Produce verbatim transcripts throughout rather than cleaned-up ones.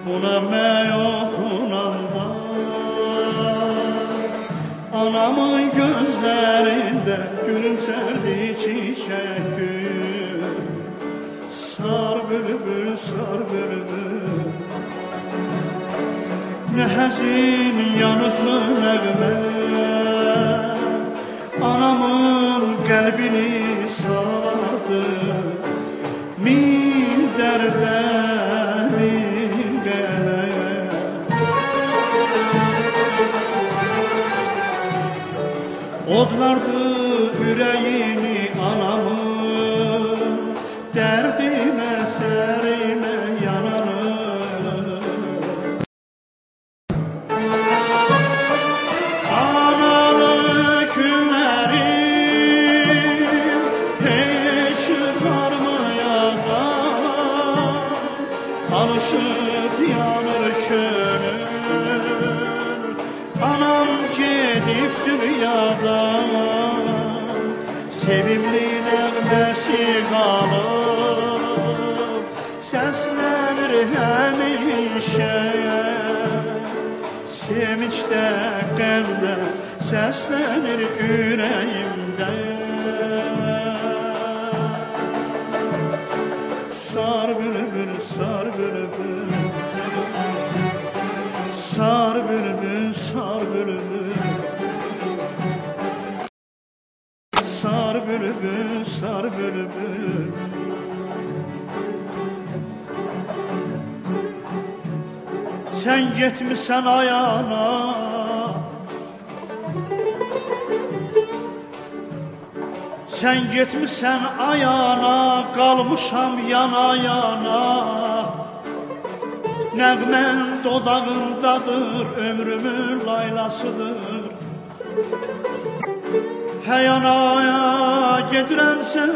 Bu nəğməyi oxunanda anamın gözlərində gülümsərdi çiçək gül. Sar bülbül, sar bülbül, nə həzin yanıqlı nəğmə anamın qəlbini sarardı. Min dərdə, min qəmə odlardı ürəyini anamın, dərdimə, sərimə yananır. Analı günlərim heç çıxarmayadan, alışıb yanır könül. Anam gedib dünyadan, sevimli nəğməsi qalıb, səslənir həmişə. Sevinçdə, qəmdə səslənir ürəyimdə. Sar bülbül, sar bülbül, sar bülbül, sar bülbül, sar bülbül, sar bülbül. Sen getmişsen ayağına, sen getmişsen ayağına, kalmışam yana yana. Nəğmən dodağımdadır, ömrümün laylasıdır. Həyanaya gedirəm sən,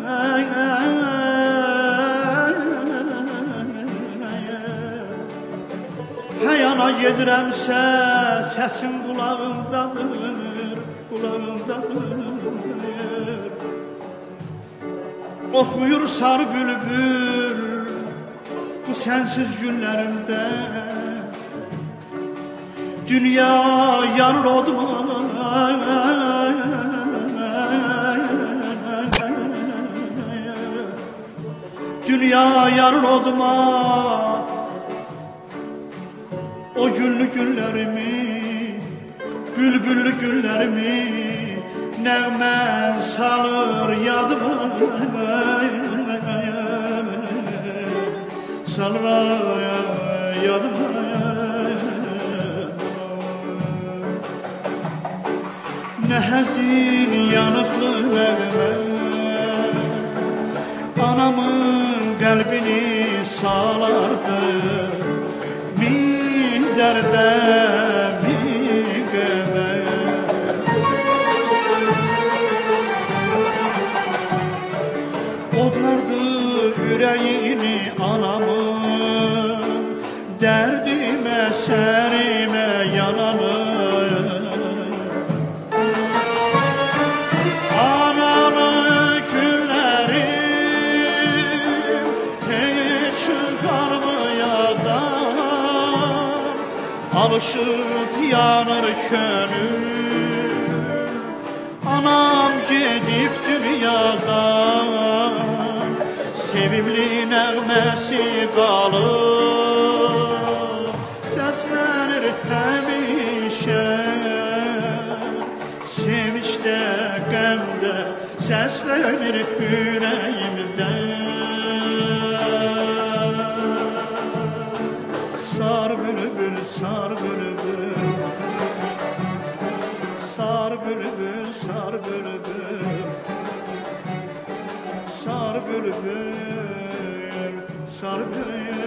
həyana gedirəmsə, səsin qulağımdadır, qulağımdadır. Oxuyur sarı bülbül bu sənsiz günlərimdə. Dünya yanır oduma, dünya yanır oduma. O güllü günlərimi, bülbüllü günlərimi nəğmə salır yadıma, salır yadıma. Nə həzin yanıqlı nəğmə anamın qəlbini salardı. Min dərdə, min qəmə odlardı ürəyini anamın, dərdimə, sərimə yananır. Analı günlərim heç çıxarmayadan, alışıb yanır könül. Anam gedib dünyadan, sevimli nəğməsi qalıb, səslənir həmişə. Sevinçdə, qəmdə səslənir ürəyimdə. Sar bülbül, sar bülbül, sar bülbül, sar bülbül, sar bülbül, sar bülbül.